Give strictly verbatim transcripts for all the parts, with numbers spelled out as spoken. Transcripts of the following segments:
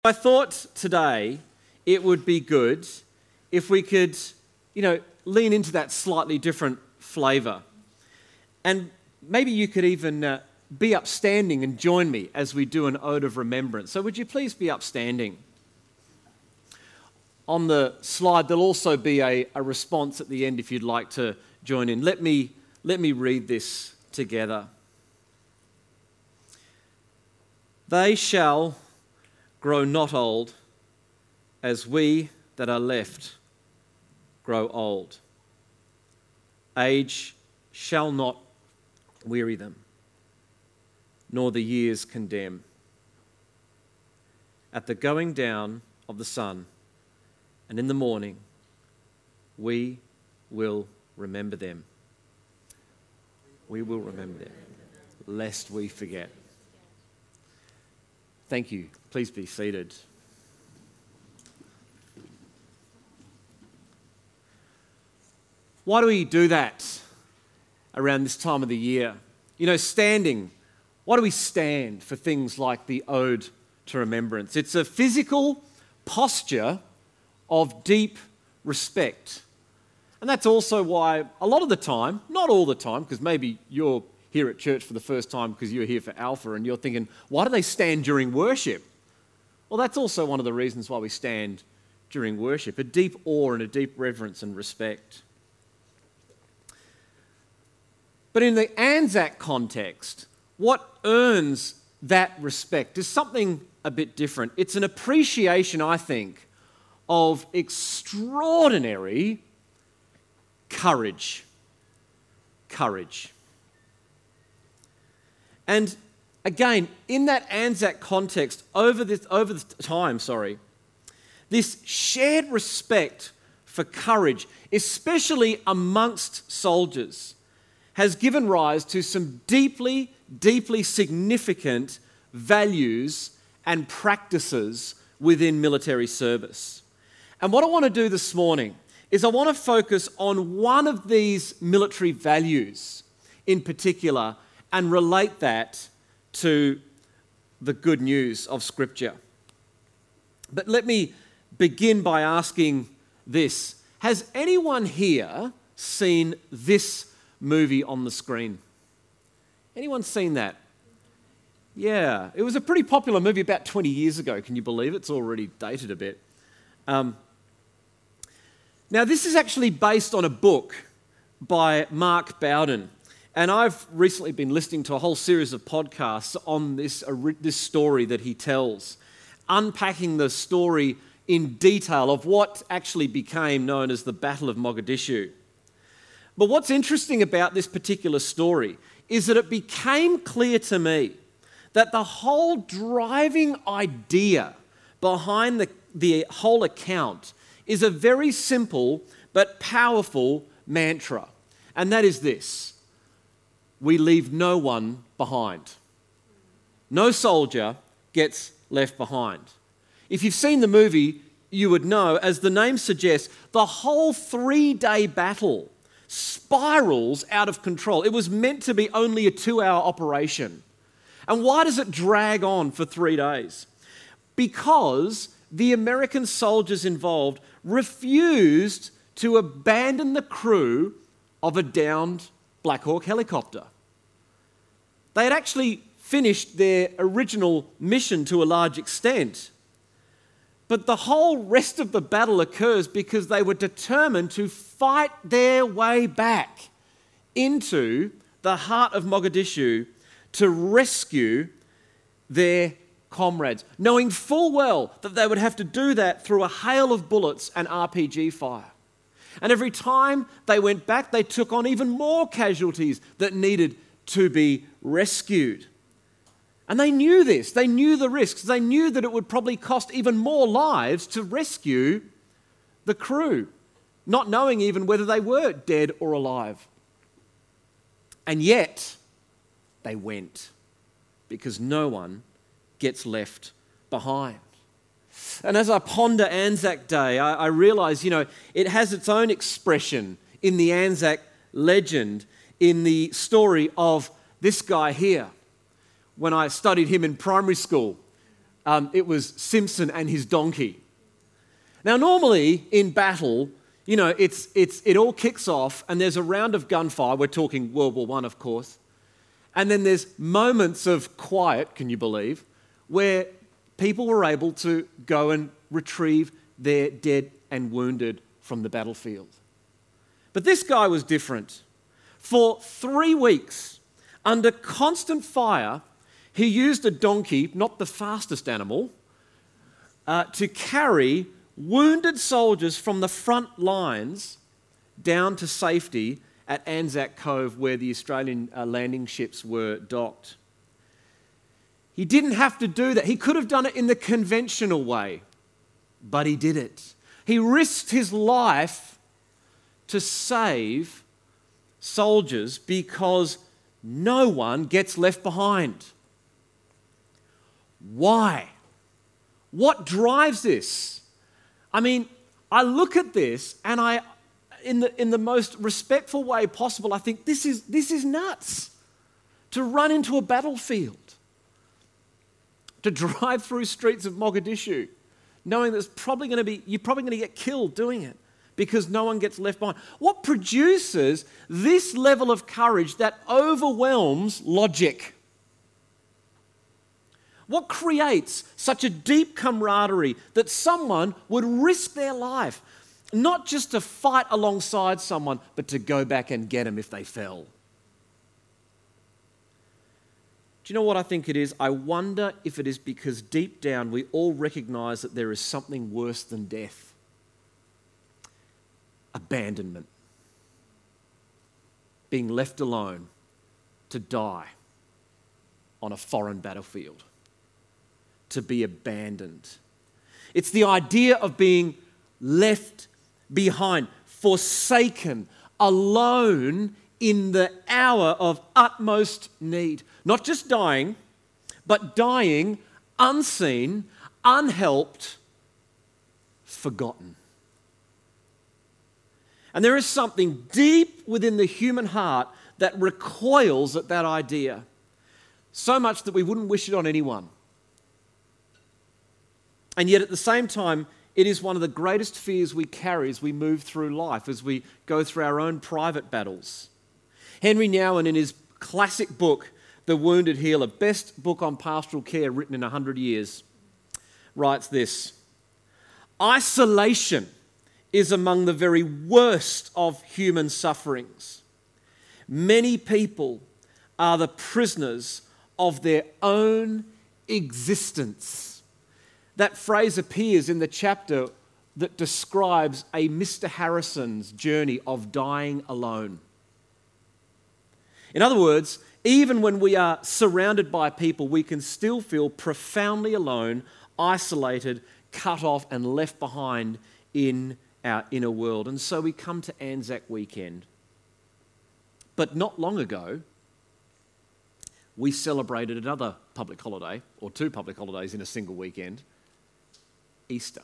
I thought today it would be good if we could, you know, lean into that slightly different flavour. And maybe you could even uh, be upstanding and join me as we do an ode of remembrance. So would you please be upstanding? On the slide, there'll also be a, a response at the end if you'd like to join in. Let me, let me read this together. They shall grow not old, as we that are left grow old. Age shall not weary them, nor the years condemn. At the going down of the sun, and in the morning, we will remember them. We will remember them, lest we forget. Thank you. Please be seated. Why do we do that around this time of the year? You know, standing. Why do we stand for things like the Ode to Remembrance? It's a physical posture of deep respect. And that's also why a lot of the time, not all the time, because maybe you're here at church for the first time because you're here for Alpha and you're thinking, why do they stand during worship? Well, that's also one of the reasons why we stand during worship, a deep awe and a deep reverence and respect. But in the Anzac context, what earns that respect is something a bit different. It's an appreciation, I think, of extraordinary courage. Courage. And again, in that Anzac context, over this over the time, sorry, this shared respect for courage, especially amongst soldiers, has given rise to some deeply, deeply significant values and practices within military service. And what I want to do this morning is I want to focus on one of these military values in particular and relate that to the good news of Scripture. But let me begin by asking this. Has anyone here seen this movie on the screen? Anyone seen that? Yeah, it was a pretty popular movie about twenty years ago. Can you believe it? It's already dated a bit. Um, now, this is actually based on a book by Mark Bowden. And I've recently been listening to a whole series of podcasts on this, uh, this story that he tells, unpacking the story in detail of what actually became known as the Battle of Mogadishu. But what's interesting about this particular story is that it became clear to me that the whole driving idea behind the, the whole account is a very simple but powerful mantra. And that is this: we leave no one behind. No soldier gets left behind. If you've seen the movie, you would know, as the name suggests, the whole three-day battle spirals out of control. It was meant to be only a two-hour operation. And why does it drag on for three days? Because the American soldiers involved refused to abandon the crew of a downed Black Hawk helicopter. They had actually finished their original mission to a large extent. But the whole rest of the battle occurs because they were determined to fight their way back into the heart of Mogadishu to rescue their comrades, knowing full well that they would have to do that through a hail of bullets and R P G fire. And every time they went back, they took on even more casualties that needed to be rescued. And they knew this. They knew the risks. They knew that it would probably cost even more lives to rescue the crew, not knowing even whether they were dead or alive. And yet, they went, because no one gets left behind. And as I ponder Anzac Day, I, I realise, you know, it has its own expression in the Anzac legend, in the story of this guy here. When I studied him in primary school, um, it was Simpson and his donkey. Now, normally in battle, you know, it's, it's, it all kicks off and there's a round of gunfire. We're talking World War One, of course. And then there's moments of quiet, can you believe, where people were able to go and retrieve their dead and wounded from the battlefield. But this guy was different. For three weeks, under constant fire, he used a donkey, not the fastest animal, uh, to carry wounded soldiers from the front lines down to safety at Anzac Cove, where the Australian uh, landing ships were docked. He didn't have to do that. He could have done it in the conventional way, but he did it. He risked his life to save soldiers because no one gets left behind. Why? What drives this? I mean, I look at this and I, in the, in the most respectful way possible, I think this is, this is nuts. To run into a battlefield, to drive through streets of Mogadishu, knowing there's probably going to be, you're probably going to get killed doing it because no one gets left behind. What produces this level of courage that overwhelms logic? What creates such a deep camaraderie that someone would risk their life, not just to fight alongside someone, but to go back and get them if they fell? Do you know what I think it is? I wonder if it is because deep down we all recognize that there is something worse than death. Abandonment. Being left alone to die on a foreign battlefield. To be abandoned. It's the idea of being left behind, forsaken, alone in the hour of utmost need. Not just dying, but dying unseen, unhelped, forgotten. And there is something deep within the human heart that recoils at that idea, so much that we wouldn't wish it on anyone. And yet at the same time, it is one of the greatest fears we carry as we move through life, as we go through our own private battles. Henry Nouwen, in his classic book, The Wounded Healer, best book on pastoral care written in a hundred years, writes this: isolation is among the very worst of human sufferings. Many people are the prisoners of their own existence. That phrase appears in the chapter that describes a Mister Harrison's journey of dying alone. In other words, even when we are surrounded by people, we can still feel profoundly alone, isolated, cut off, and left behind in our inner world. And so we come to Anzac weekend. But not long ago, we celebrated another public holiday, or two public holidays in a single weekend. Easter.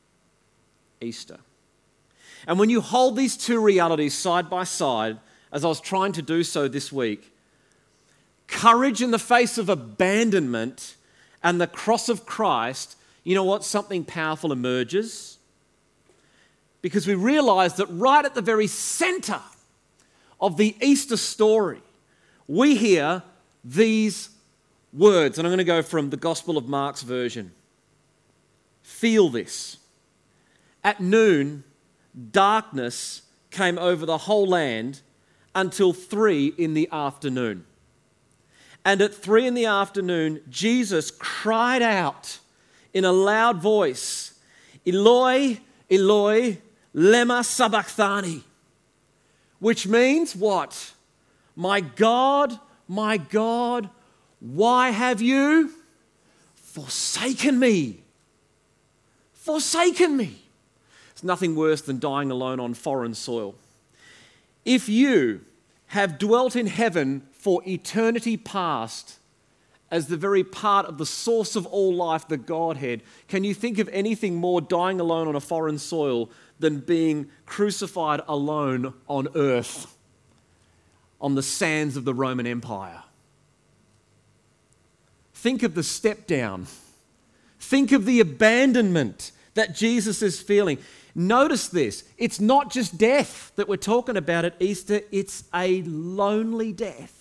Easter. And when you hold these two realities side by side, as I was trying to do so this week, courage in the face of abandonment and the cross of Christ, you know what? Something powerful emerges. Because we realize that right at the very center of the Easter story, we hear these words. And I'm going to go from the Gospel of Mark's version. Feel this. At noon, darkness came over the whole land until three in the afternoon. And at three in the afternoon, Jesus cried out in a loud voice, Eloi, Eloi, lema sabachthani, which means what? My God, my God, why have you forsaken me? Forsaken me. It's nothing worse than dying alone on foreign soil. If you have dwelt in heaven for eternity past as the very part of the source of all life, the Godhead, can you think of anything more dying alone on a foreign soil than being crucified alone on earth, on the sands of the Roman Empire? Think of the step down Think of the abandonment that Jesus is feeling. Notice this. It's not just death that we're talking about at Easter. It's a lonely death.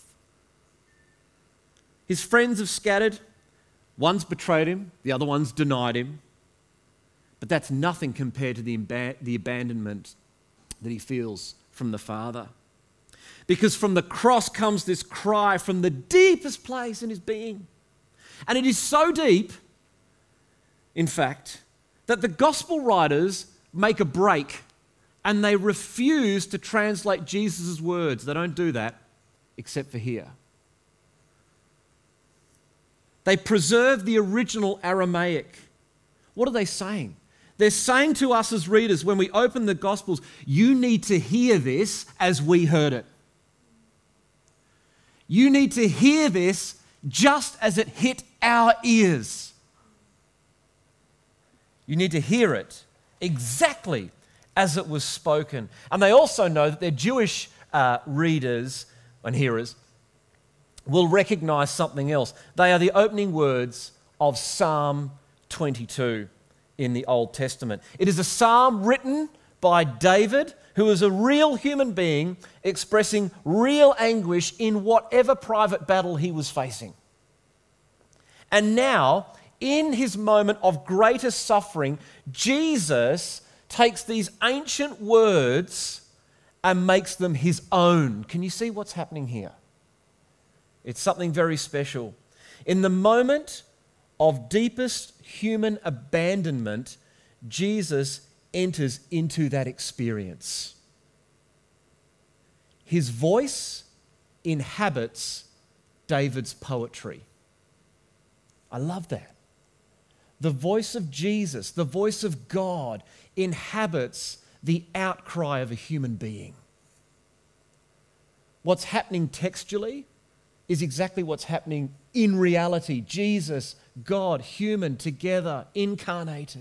His friends have scattered. One's betrayed him. The other one's denied him. But that's nothing compared to the, ab- the abandonment that he feels from the Father. Because from the cross comes this cry from the deepest place in his being. And it is so deep, in fact, that the gospel writers make a break and they refuse to translate Jesus' words. They don't do that except for here. They preserve the original Aramaic. What are they saying? They're saying to us as readers, when we open the Gospels, you need to hear this as we heard it. You need to hear this just as it hit our ears. You need to hear it exactly as it was spoken. And they also know that their Jewish uh, readers and hearers will recognize something else. They are the opening words of Psalm twenty-two in the Old Testament. It is a psalm written by David, who is a real human being expressing real anguish in whatever private battle he was facing. And now, in his moment of greatest suffering, Jesus takes these ancient words and makes them his own. Can you see what's happening here? It's something very special. In the moment of deepest human abandonment, Jesus enters into that experience. His voice inhabits David's poetry. I love that. The voice of Jesus, the voice of God, inhabits the outcry of a human being. What's happening textually is exactly what's happening in reality. Jesus, God, human, together, incarnated.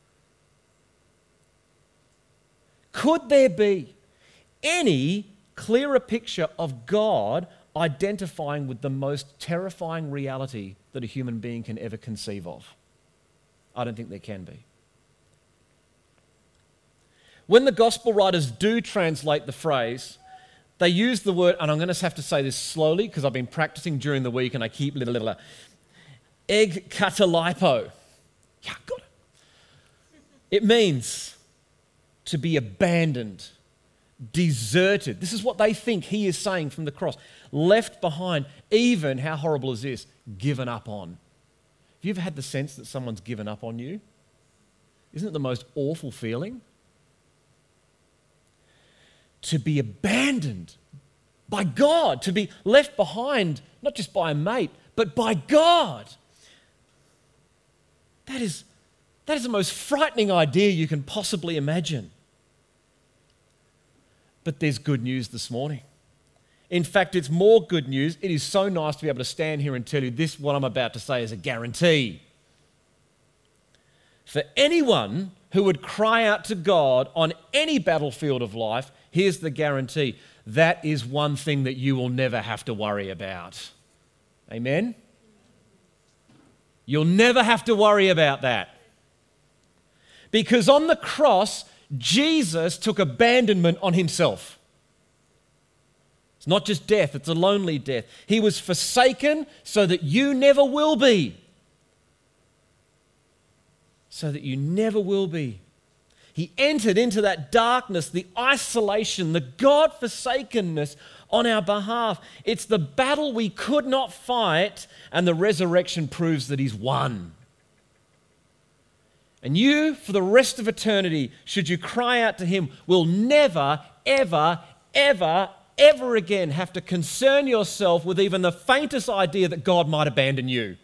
Could there be any clearer picture of God identifying with the most terrifying reality that a human being can ever conceive of? I don't think there can be. When the gospel writers do translate the phrase, they use the word, and I'm going to have to say this slowly because I've been practicing during the week and I keep little, little, egg katalipo. Yeah, got it. It means to be abandoned, deserted. This is what they think he is saying from the cross. Left behind, even, how horrible is this, given up on. Have you ever had the sense that someone's given up on you? Isn't it the most awful feeling? To be abandoned by God, to be left behind, not just by a mate, but by God. That is, that is the most frightening idea you can possibly imagine. But there's good news this morning. In fact, it's more good news. It is so nice to be able to stand here and tell you this, what I'm about to say is a guarantee. For anyone who would cry out to God on any battlefield of life, here's the guarantee. That is one thing that you will never have to worry about. Amen? You'll never have to worry about that. Because on the cross, Jesus took abandonment on himself. It's not just death, it's a lonely death. He was forsaken so that you never will be. So that you never will be. He entered into that darkness, the isolation, the God-forsakenness on our behalf. It's the battle we could not fight, and the resurrection proves that he's won. And you, for the rest of eternity, should you cry out to him, will never, ever, ever, ever again have to concern yourself with even the faintest idea that God might abandon you.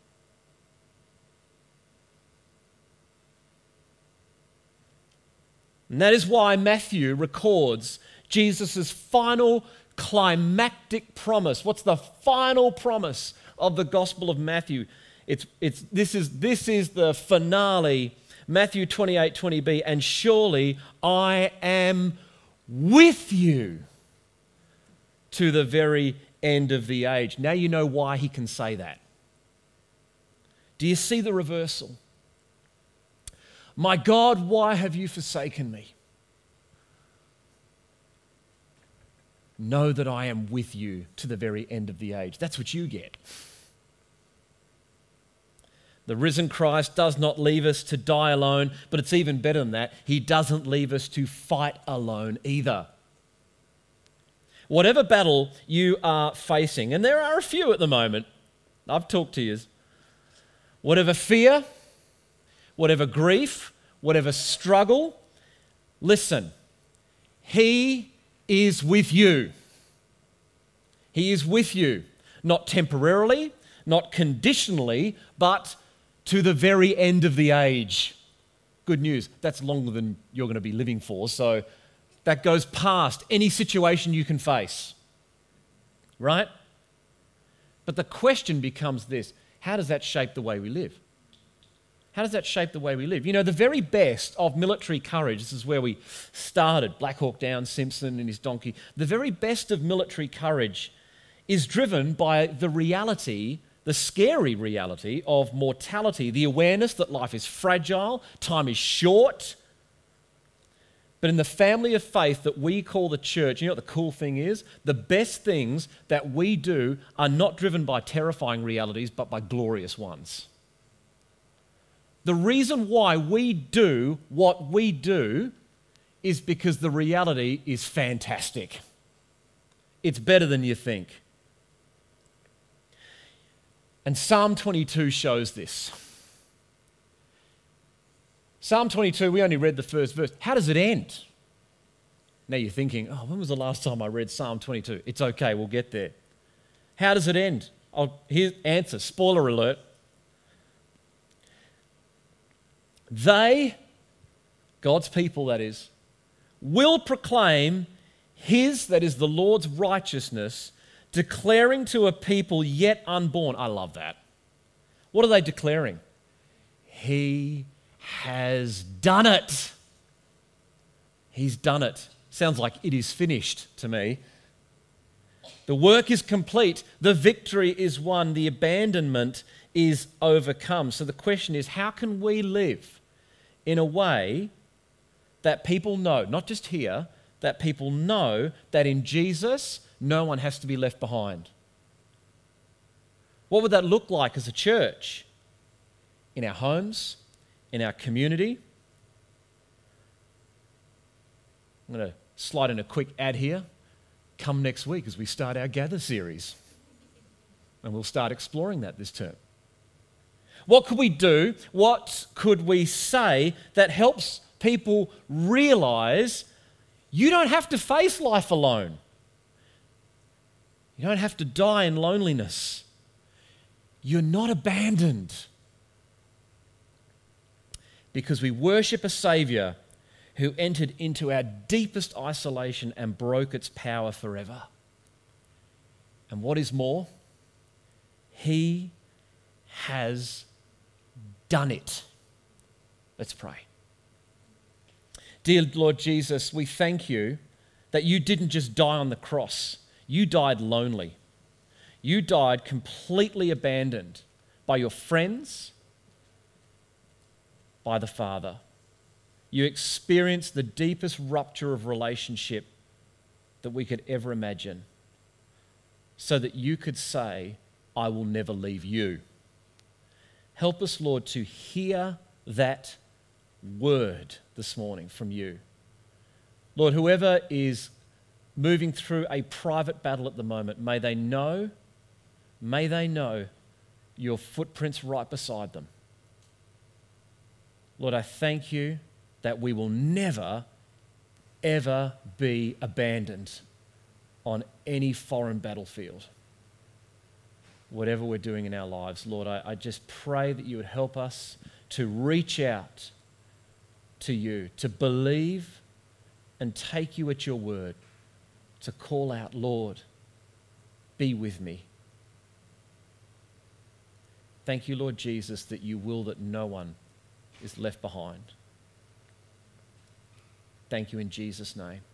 And that is why Matthew records Jesus' final climactic promise. What's the final promise of the Gospel of Matthew? It's, it's, this, is, this is the finale, Matthew twenty-eight twenty b, and surely I am with you to the very end of the age. Now you know why he can say that. Do you see the reversal? "My God, why have you forsaken me?" Know that I am with you to the very end of the age. That's what you get. The risen Christ does not leave us to die alone, but it's even better than that. He doesn't leave us to fight alone either. Whatever battle you are facing, and there are a few at the moment, I've talked to you, whatever fear, whatever grief, whatever struggle, listen, He is with you. He is with you, not temporarily, not conditionally, but to the very end of the age. Good news, that's longer than you're going to be living for, so that goes past any situation you can face, right? But the question becomes this: how does that shape the way we live? How does that shape the way we live? You know, the very best of military courage, this is where we started, Black Hawk Down, Simpson and his donkey, the very best of military courage is driven by the reality, the scary reality of mortality, the awareness that life is fragile, time is short. But in the family of faith that we call the church, you know what the cool thing is? The best things that we do are not driven by terrifying realities, but by glorious ones. The reason why we do what we do is because the reality is fantastic. It's better than you think. And Psalm twenty-two shows this. Psalm twenty-two, we only read the first verse. How does it end? Now you're thinking, oh, when was the last time I read Psalm twenty-two? It's okay, we'll get there. How does it end? I'll, here's answer, spoiler alert. They, God's people that is, will proclaim His, that is the Lord's righteousness, declaring to a people yet unborn. I love that. What are they declaring? He has done it. He's done it. Sounds like it is finished to me. The work is complete. The victory is won. The abandonment is overcome. So the question is, how can we live in a way that people know, not just here, that people know that in Jesus, no one has to be left behind? What would that look like as a church? In our homes, in our community? I'm going to slide in a quick ad here. Come next week as we start our Gather series. And we'll start exploring that this term. What could we do? What could we say that helps people realize you don't have to face life alone? You don't have to die in loneliness. You're not abandoned. Because we worship a Saviour who entered into our deepest isolation and broke its power forever. And what is more, He has done it. Let's pray. Dear Lord Jesus, we thank you that you didn't just die on the cross. You died lonely. You died completely abandoned by your friends, by the Father. You experienced the deepest rupture of relationship that we could ever imagine, so that you could say, I will never leave you. Help us, Lord, to hear that word this morning from you. Lord, whoever is moving through a private battle at the moment, may they know, may they know your footprints right beside them. Lord, I thank you that we will never, ever be abandoned on any foreign battlefield. Whatever we're doing in our lives, Lord, I, I just pray that you would help us to reach out to you, to believe and take you at your word, to call out, Lord, be with me. Thank you, Lord Jesus, that you will that no one is left behind. Thank you in Jesus' name.